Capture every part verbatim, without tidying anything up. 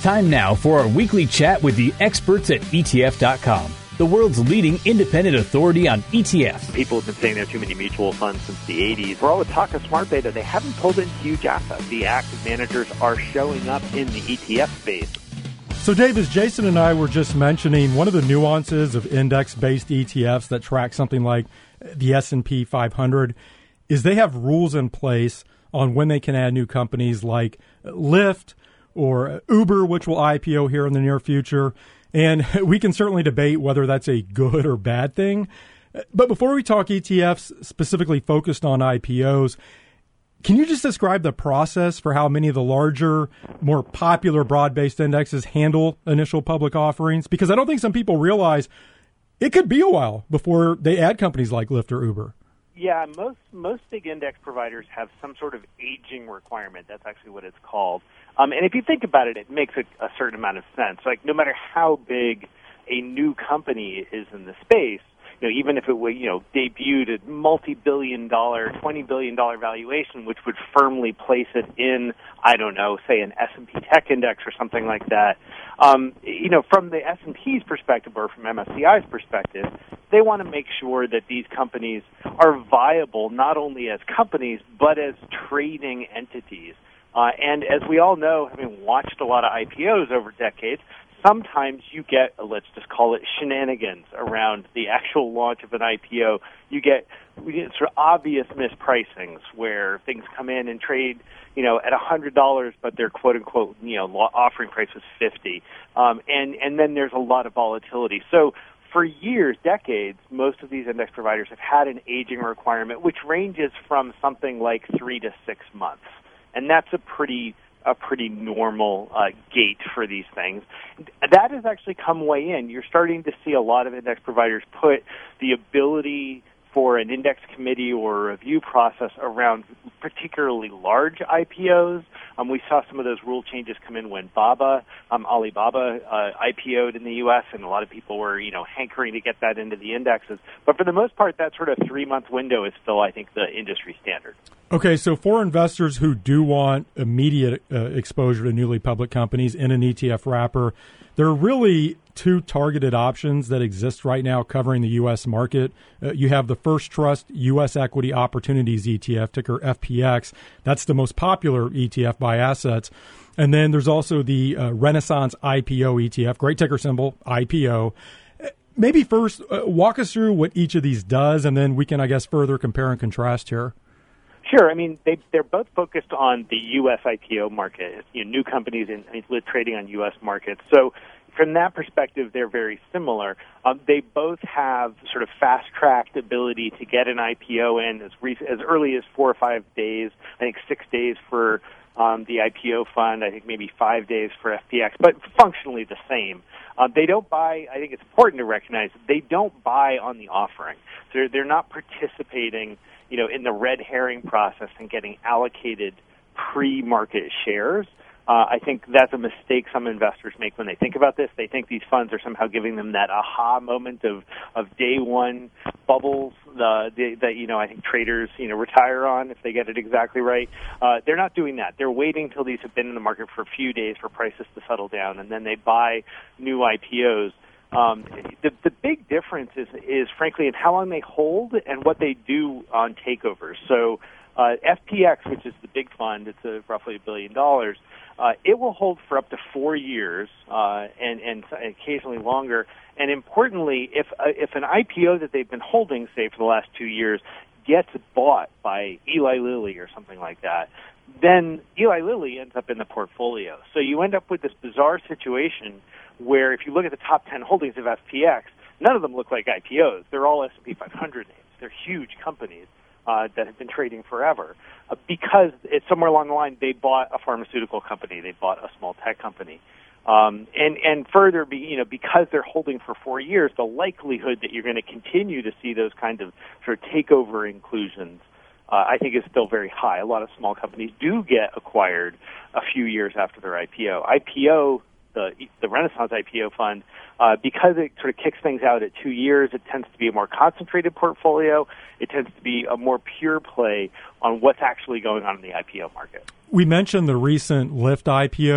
time now for our weekly chat with the experts at E T F dot com, the world's leading independent authority on E T Fs. People have been saying there are too many mutual funds since the eighties. For all the talk of smart beta, they haven't pulled in huge assets. The active managers are showing up in the E T F space. So, Dave, as Jason and I were just mentioning, one of the nuances of index-based E T Fs that track something like the S and P five hundred is they have rules in place on when they can add new companies like Lyft or Uber, which will I P O here in the near future. And we can certainly debate whether that's a good or bad thing. But before we talk E T Fs specifically focused on I P Os, can you just describe the process for how many of the larger, more popular broad-based indexes handle initial public offerings? Because I don't think some people realize it could be a while before they add companies like Lyft or Uber. Yeah, most most big index providers have some sort of aging requirement. That's actually what it's called. Um, and if you think about it, it makes a, a certain amount of sense. Like, no matter how big a new company is in the space, you know, even if it were, you know, debuted at multi-billion dollar, twenty billion dollars valuation, which would firmly place it in, I don't know, say an S and P tech index or something like that, um, you know, from the S and P's perspective or from M S C I's perspective, they want to make sure that these companies are viable not only as companies but as trading entities. Uh, and as we all know, having watched a lot of I P Os over decades, sometimes you get, let's just call it shenanigans around the actual launch of an I P O. You get, we get sort of obvious mispricings where things come in and trade, you know, at one hundred dollars, but their quote-unquote, you know, offering price was fifty dollars. Um, and, and then there's a lot of volatility. So for years, decades, most of these index providers have had an aging requirement, which ranges from something like three to six months. And that's a pretty a pretty normal uh, gate for these things. That has actually come way in. You're starting to see a lot of index providers put the ability for an index committee or a review process around particularly large I P Os. Um, we saw some of those rule changes come in when Baba, um, Alibaba uh, I P O'd in the U S, and a lot of people were, you know, hankering to get that into the indexes. But for the most part, that sort of three-month window is still, I think, the industry standard. Okay, so for investors who do want immediate uh, exposure to newly public companies in an E T F wrapper, there are really two targeted options that exist right now covering the U S market. Uh, you have the First Trust U S Equity Opportunities E T F, ticker F P X. That's the most popular E T F by assets. And then there's also the uh, Renaissance I P O E T F, great ticker symbol, I P O. Maybe first, uh, walk us through what each of these does, and then we can, I guess, further compare and contrast here. Sure. I mean, they, they're both focused on the U S I P O market, you know, new companies in, in trading on U S markets. So from that perspective, they're very similar. Um, they both have sort of fast-tracked ability to get an I P O in as, re- as early as four or five days, I think six days for um, the I P O fund, I think maybe five days for F P X, but functionally the same. Uh, they don't buy, I think it's important to recognize, they don't buy on the offering. So they're, they're not participating, you know, in the red herring process and getting allocated pre-market shares. Uh, I think that's a mistake some investors make when they think about this. They think these funds are somehow giving them that aha moment of, of day one bubbles uh, that, you know, I think traders, you know, retire on if they get it exactly right. Uh, they're not doing that. They're waiting until these have been in the market for a few days for prices to settle down, and then they buy new I P Os. Um, the, the big difference is, is, frankly, in how long they hold and what they do on takeovers. So uh, F P X, which is the big fund, it's a roughly a billion dollars, uh, it will hold for up to four years uh, and, and occasionally longer. And importantly, if uh, if an I P O that they've been holding, say, for the last two years, gets bought by Eli Lilly or something like that, then Eli Lilly ends up in the portfolio. So you end up with this bizarre situation where if you look at the top ten holdings of F P X, none of them look like I P Os. They're all S and P five hundred names. They're huge companies uh, that have been trading forever uh, because it's somewhere along the line they bought a pharmaceutical company, they bought a small tech company. Um, and, and further, be, you know, because they're holding for four years, the likelihood that you're going to continue to see those kinds of sort of takeover inclusions Uh, I think is still very high. A lot of small companies do get acquired a few years after their I P O. I P O, the the Renaissance I P O fund, uh, because it sort of kicks things out at two years, it tends to be a more concentrated portfolio. It tends to be a more pure play on what's actually going on in the I P O market. We mentioned the recent Lyft I P O.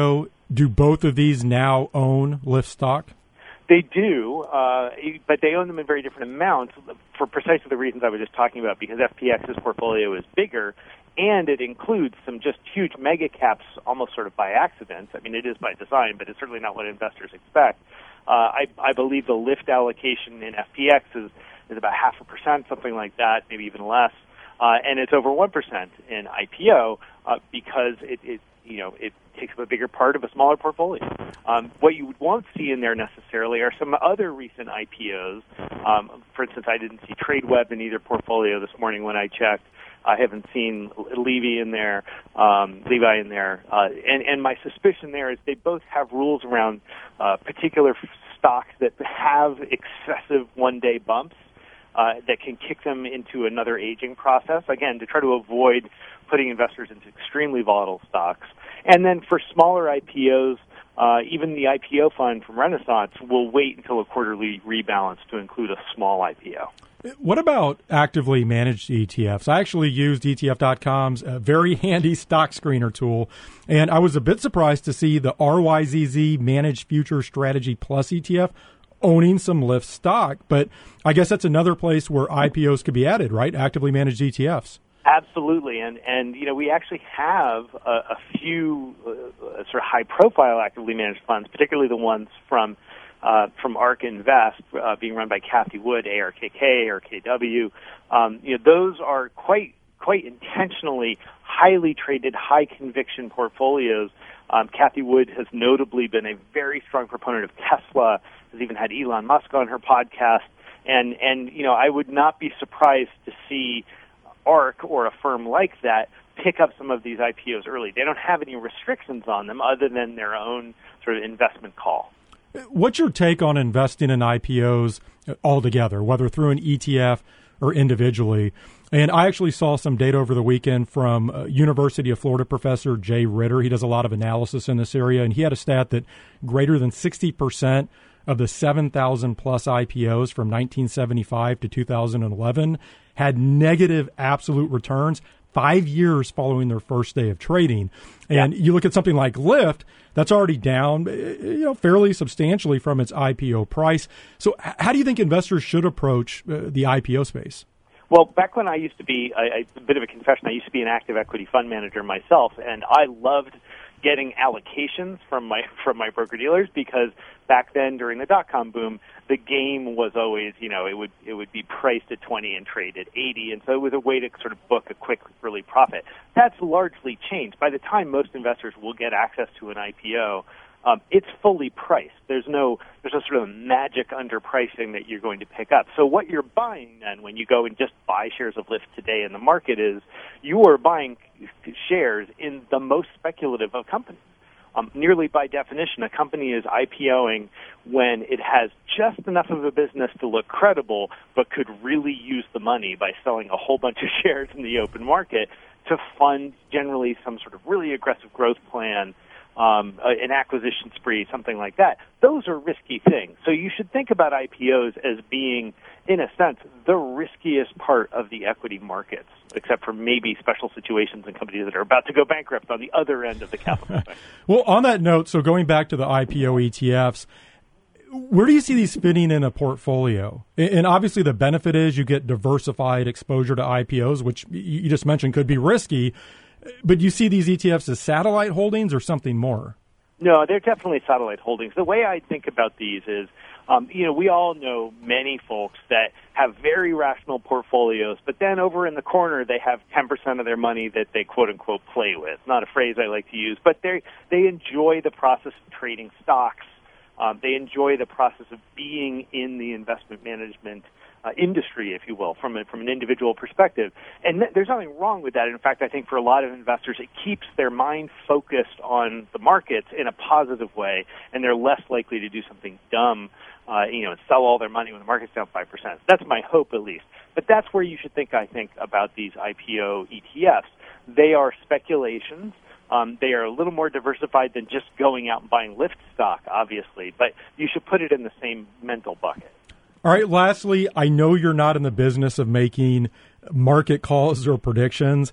do both of these now own Lyft stock? They do, uh, but they own them in very different amounts for precisely the reasons I was just talking about, because F P X's portfolio is bigger, and it includes some just huge mega caps almost sort of by accident. I mean, it is by design, but it's certainly not what investors expect. Uh, I, I believe the Lyft allocation in F P X is, is about half a percent, something like that, maybe even less, uh, and it's over one percent in I P O uh, because it, it you know, it takes up a bigger part of a smaller portfolio. Um, what you won't see in there necessarily are some other recent I P Os. Um, for instance, I didn't see TradeWeb in either portfolio this morning when I checked. I haven't seen Levi in there, um, Levi in there, uh, and, and my suspicion there is they both have rules around uh, particular f- stocks that have excessive one-day bumps uh, that can kick them into another aging process, again, to try to avoid putting investors into extremely volatile stocks. And then for smaller I P Os, uh, even the I P O fund from Renaissance will wait until a quarterly rebalance to include a small I P O. What about actively managed E T Fs? I actually used E T F dot com's uh, very handy stock screener tool, and I was a bit surprised to see the R Y Z Z Managed Future Strategy Plus E T F owning some Lyft stock. But I guess that's another place where I P Os could be added, right? Actively managed E T Fs. Absolutely, and and you know we actually have a, a few uh, sort of high-profile actively managed funds, particularly the ones from uh, from ARK Invest, uh, being run by Cathie Wood, A R K K, A R K W. Um, you know those are quite quite intentionally highly traded, high conviction portfolios. Um, Cathie Wood has notably been a very strong proponent of Tesla. Has even had Elon Musk on her podcast, and and you know I would not be surprised to see ARK or a firm like that pick up some of these I P Os early. They don't have any restrictions on them other than their own sort of investment call. What's your take on investing in I P Os altogether, whether through an E T F or individually? And I actually saw some data over the weekend from uh, University of Florida professor Jay Ritter. He does a lot of analysis in this area, and he had a stat that greater than sixty percent of the seven thousand plus I P Os from nineteen seventy-five to two thousand eleven had negative absolute returns five years following their first day of trading. And yeah. You look at something like Lyft, that's already down, you know, fairly substantially from its I P O price. So how do you think investors should approach uh, the I P O space? Well, back when I used to be, I, I, a bit of a confession, I used to be an active equity fund manager myself, and I loved getting allocations from my from my broker dealers because back then during the dot-com boom, the game was always, you know, it would it would be priced at twenty and traded eighty, and so it was a way to sort of book a quick early profit. That's largely changed. By the time most investors will get access to an I P O, um, it's fully priced. There's no there's no sort of magic underpricing that you're going to pick up. So what you're buying then when you go and just buy shares of Lyft today in the market is you are buying shares in the most speculative of companies. Um, nearly by definition, a company is IPOing when it has just enough of a business to look credible, but could really use the money by selling a whole bunch of shares in the open market to fund generally some sort of really aggressive growth plan, um, an acquisition spree, something like that. Those are risky things. So you should think about I P Os as being, in a sense, the riskiest part of the equity markets, except for maybe special situations and companies that are about to go bankrupt on the other end of the capital spectrum. Well, on that note, so going back to the I P O E T Fs, where do you see these fitting in a portfolio? And obviously the benefit is you get diversified exposure to I P Os, which you just mentioned could be risky. But do you see these E T Fs as satellite holdings or something more? No, they're definitely satellite holdings. The way I think about these is, um, you know, we all know many folks that have very rational portfolios, but then over in the corner they have ten percent of their money that they quote-unquote play with. Not a phrase I like to use, but they they enjoy the process of trading stocks. Um, they enjoy the process of being in the investment management uh, industry, if you will, from a, from an individual perspective. And th- there's nothing wrong with that. In fact, I think for a lot of investors, it keeps their mind focused on the markets in a positive way, and they're less likely to do something dumb, uh, you know, and sell all their money when the market's down five percent. That's my hope, at least. But that's where you should think, I think, about these I P O E T Fs. They are speculations. Um, they are a little more diversified than just going out and buying Lyft stock, obviously, but you should put it in the same mental bucket. All right, lastly, I know you're not in the business of making market calls or predictions,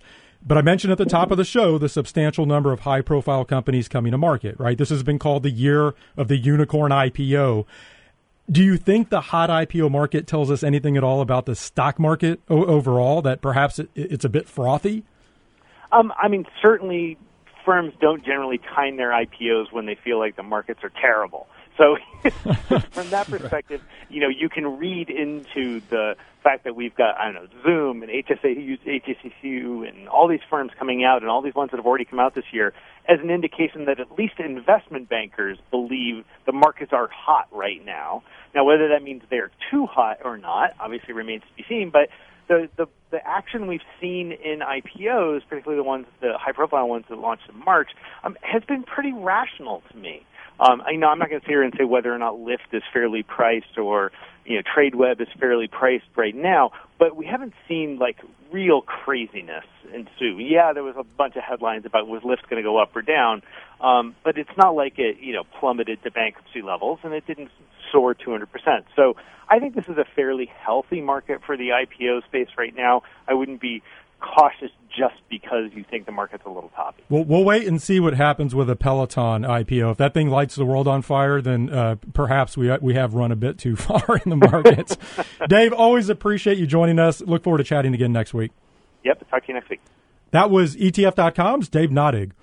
But I mentioned at the top of the show the substantial number of high-profile companies coming to market, right? This has been called the year of the unicorn I P O. Do you think the hot I P O market tells us anything at all about the stock market o- overall, that perhaps it, it's a bit frothy? Um, I mean, certainly firms don't generally time their I P Os when they feel like the markets are terrible. So from that perspective, you know, you can read into the fact that we've got, I don't know, Zoom and H S C U and all these firms coming out and all these ones that have already come out this year as an indication that at least investment bankers believe the markets are hot right now. Now, whether that means they're too hot or not, obviously remains to be seen, but the, the, the action we've seen in I P Os, particularly the ones, the high-profile ones that launched in March, um, has been pretty rational to me. Um, I know I'm not going to sit here and say whether or not Lyft is fairly priced or, you know, TradeWeb is fairly priced right now, but we haven't seen like real craziness ensue. Yeah, there was a bunch of headlines about was Lyft going to go up or down, um, but it's not like it, you know, plummeted to bankruptcy levels, and it didn't soar two hundred percent. So I think this is a fairly healthy market for the I P O space right now. I wouldn't be cautious just because you think the market's a little toppy. Well, we'll wait and see what happens with a Peloton I P O. If that thing lights the world on fire, then uh, perhaps we we have run a bit too far in the markets. Dave, always appreciate you joining us. Look forward to chatting again next week. Yep, talk to you next week. That was E T F dot com's Dave Nadig.